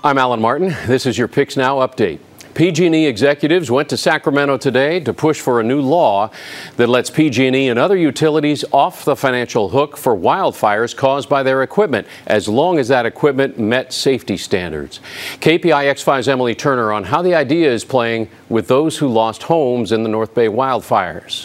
I'm Alan Martin. This is your Picks Now update. PG&E executives went to Sacramento today to push for a new law that lets PG&E and other utilities off the financial hook for wildfires caused by their equipment, as long as that equipment met safety standards. KPIX5's Emily Turner on how the idea is playing with those who lost homes in the North Bay wildfires.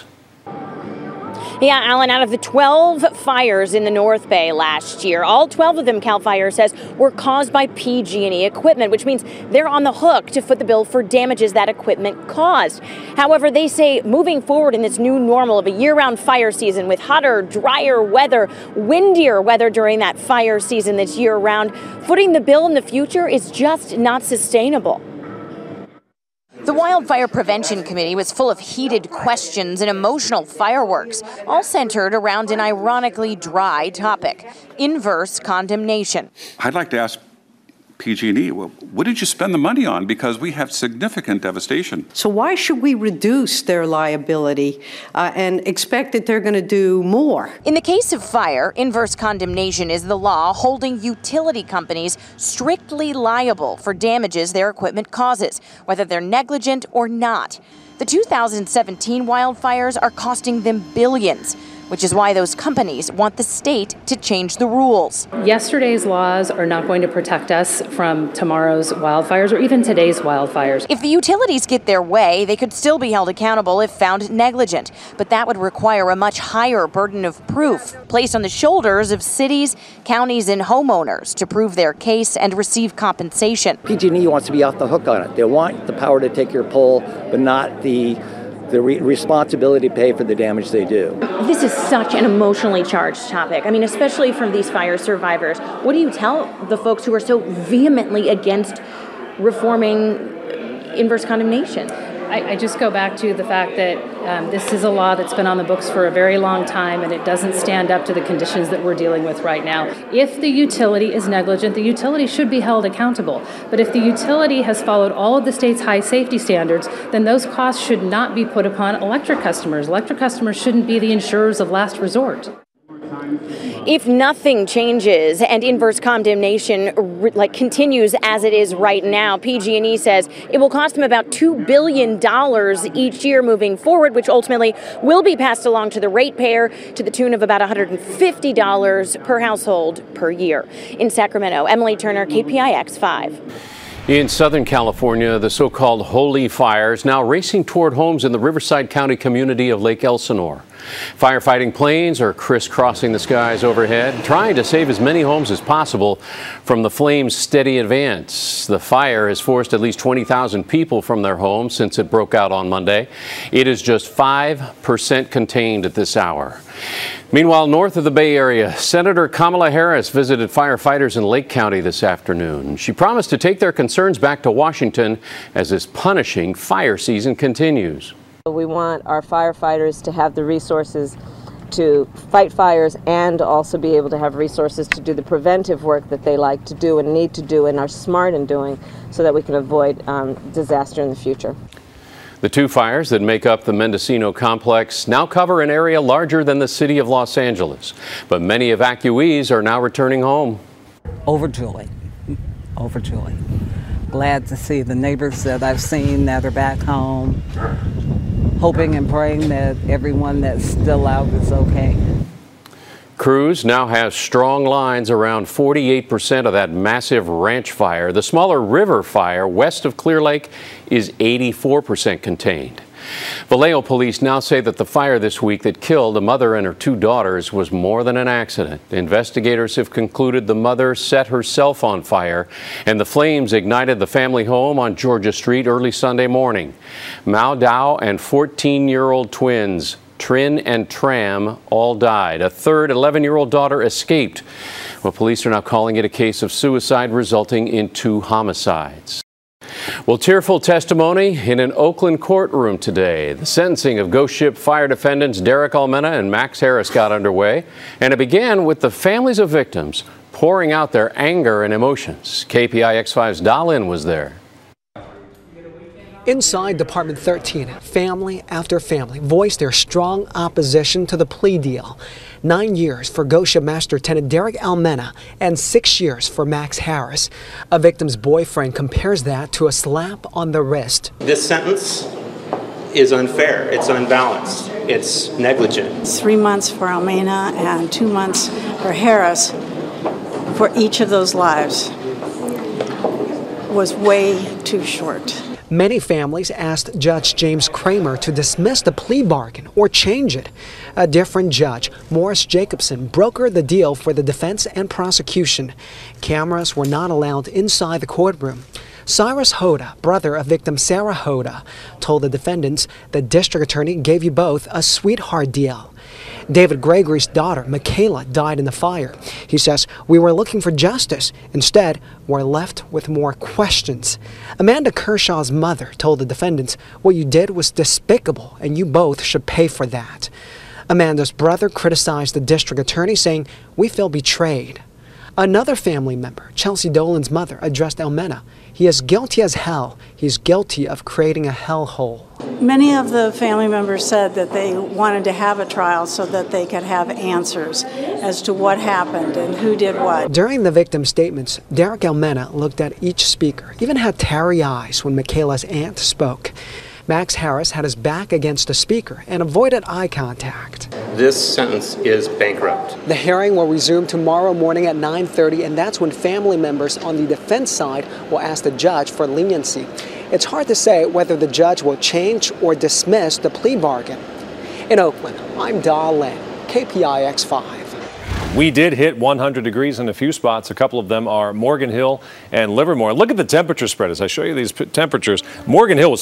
Yeah, Alan, out of the 12 fires in the North Bay last year, all 12 of them, CAL FIRE says, were caused by PG&E equipment, which means they're on the hook to foot the bill for damages that equipment caused. However, they say moving forward in this new normal of a year-round fire season with hotter, drier weather, windier weather during that fire season that's year-round, footing the bill in the future is just not sustainable. The Wildfire Prevention Committee was full of heated questions and emotional fireworks, all centered around an ironically dry topic: inverse condemnation. I'd like to ask PG&E, well, what did you spend the money on? Because we have significant devastation. So why should we reduce their liability and expect that they're going to do more? In the case of fire, inverse condemnation is the law holding utility companies strictly liable for damages their equipment causes, whether they're negligent or not. The 2017 wildfires are costing them billions, which is why those companies want the state to change the rules. Yesterday's laws are not going to protect us from tomorrow's wildfires or even today's wildfires. If the utilities get their way, they could still be held accountable if found negligent. But that would require a much higher burden of proof placed on the shoulders of cities, counties, and homeowners to prove their case and receive compensation. PG&E wants to be off the hook on it. They want the power to take your pull, but not the responsibility to pay for the damage they do. This is such an emotionally charged topic. I mean, especially from these fire survivors. What do you tell the folks who are so vehemently against reforming inverse condemnation? I just go back to the fact that this is a law that's been on the books for a very long time, and it doesn't stand up to the conditions that we're dealing with right now. If the utility is negligent, the utility should be held accountable. But if the utility has followed all of the state's high safety standards, then those costs should not be put upon electric customers. Electric customers shouldn't be the insurers of last resort. If nothing changes and inverse condemnation continues as it is right now, PG&E says it will cost them about $2 billion each year moving forward, which ultimately will be passed along to the ratepayer to the tune of about $150 per household per year. In Sacramento, Emily Turner, KPIX 5. In Southern California, the so-called holy fires now racing toward homes in the Riverside County community of Lake Elsinore. Firefighting planes are crisscrossing the skies overhead, trying to save as many homes as possible from the flames' steady advance. The fire has forced at least 20,000 people from their homes since it broke out on Monday. It is just 5% contained at this hour. Meanwhile, north of the Bay Area, Senator Kamala Harris visited firefighters in Lake County this afternoon. She promised to take their concerns back to Washington as this punishing fire season continues. We want our firefighters to have the resources to fight fires and also be able to have resources to do the preventive work that they like to do and need to do and are smart in doing so that we can avoid disaster in the future. The two fires that make up the Mendocino complex now cover an area larger than the city of Los Angeles, but many evacuees are now returning home. Overjoyed. Glad to see the neighbors that I've seen that are back home. Hoping and praying that everyone that's still out is okay. Crews now have strong lines around 48% of that massive ranch fire. The smaller river fire west of Clear Lake is 84% contained. Vallejo police now say that the fire this week that killed a mother and her two daughters was more than an accident. Investigators have concluded the mother set herself on fire and the flames ignited the family home on Georgia Street early Sunday morning. Mao Dao and 14-year-old twins Trin and Tram all died. A third 11-year-old daughter escaped. Well, police are now calling it a case of suicide resulting in 2 homicides. Well, tearful testimony in an Oakland courtroom today. The sentencing of Ghost Ship fire defendants Derek Almena and Max Harris got underway, and it began with the families of victims pouring out their anger and emotions. KPIX5's Dalin was there. Inside Department 13, family after family voiced their strong opposition to the plea deal. 9 years for Gosha Master Lieutenant Derek Almena and 6 years for Max Harris. A victim's boyfriend compares that to a slap on the wrist. This sentence is unfair. It's unbalanced. It's negligent. 3 months for Almena and 2 months for Harris for each of those lives was way too short. Many families asked Judge James Kramer to dismiss the plea bargain or change it. A different judge, Morris Jacobson, brokered the deal for the defense and prosecution. Cameras were not allowed inside the courtroom. Cyrus Hoda, brother of victim Sarah Hoda, told the defendants the district attorney gave you both a sweetheart deal. David Gregory's daughter, Michaela, died in the fire. He says, "We were looking for justice. Instead, we're left with more questions." Amanda Kershaw's mother told the defendants, "What you did was despicable, and you both should pay for that." Amanda's brother criticized the district attorney, saying, "We feel betrayed." Another family member, Chelsea Dolan's mother, addressed Almena. "He is guilty as hell. He's guilty of creating a hellhole." Many of the family members said that they wanted to have a trial so that they could have answers as to what happened and who did what. During the victim statements, Derek Almena looked at each speaker, even had tarry eyes when Michaela's aunt spoke. Max Harris had his back against the speaker and avoided eye contact. This sentence is bankrupt. The hearing will resume tomorrow morning at 9:30, and that's when family members on the defense side will ask the judge for leniency. It's hard to say whether the judge will change or dismiss the plea bargain. In Oakland, I'm Da Lin, KPIX 5. We did hit 100 degrees in a few spots. A couple of them are Morgan Hill and Livermore. Look at the temperature spread as I show you these temperatures. Morgan Hill was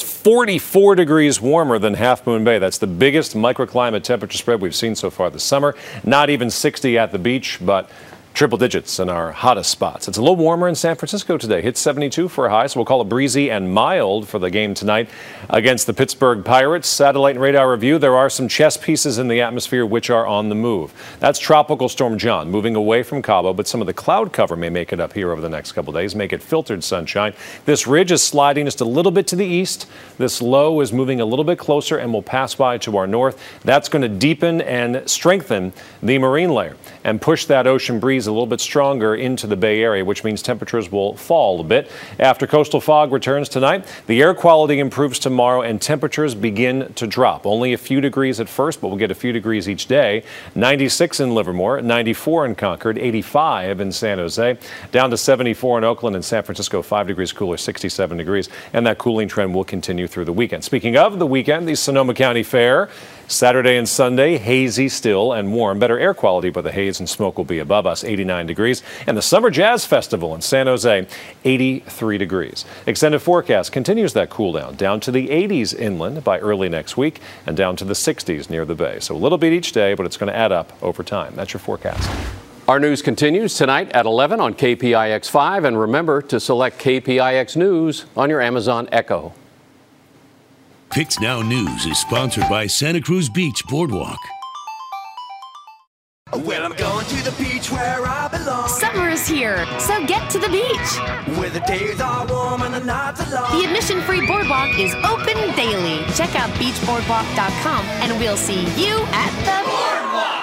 44 degrees warmer than Half Moon Bay. That's the biggest microclimate temperature spread we've seen so far this summer. Not even 60 at the beach, but triple digits in our hottest spots. It's a little warmer in San Francisco today. Hit 72 for a high, so we'll call it breezy and mild for the game tonight against the Pittsburgh Pirates. Satellite and radar review, there are some chess pieces in the atmosphere which are on the move. That's Tropical Storm John moving away from Cabo, but some of the cloud cover may make it up here over the next couple days, make it filtered sunshine. This ridge is sliding just a little bit to the east. This low is moving a little bit closer and will pass by to our north. That's going to deepen and strengthen the marine layer and push that ocean breeze a little bit stronger into the Bay Area, which means temperatures will fall a bit. After coastal fog returns tonight, the air quality improves tomorrow and temperatures begin to drop. Only a few degrees at first, but we'll get a few degrees each day. 96 in Livermore, 94 in Concord, 85 in San Jose, down to 74 in Oakland and San Francisco, 5 degrees cooler, 67 degrees. And that cooling trend will continue through the weekend. Speaking of the weekend, the Sonoma County Fair, Saturday and Sunday, hazy still and warm. Better air quality, but the haze and smoke will be above us, 89 degrees. And the Summer Jazz Festival in San Jose, 83 degrees. Extended forecast continues that cool down to the 80s inland by early next week and down to the 60s near the bay. So a little bit each day, but it's going to add up over time. That's your forecast. Our news continues tonight at 11 on KPIX 5. And remember to select KPIX News on your Amazon Echo. Pix Now News is sponsored by Santa Cruz Beach Boardwalk. Well, I'm going to the beach where I belong. Summer is here, so get to the beach. Where the days are warm and the nights are long. The admission-free boardwalk is open daily. Check out beachboardwalk.com and we'll see you at the boardwalk.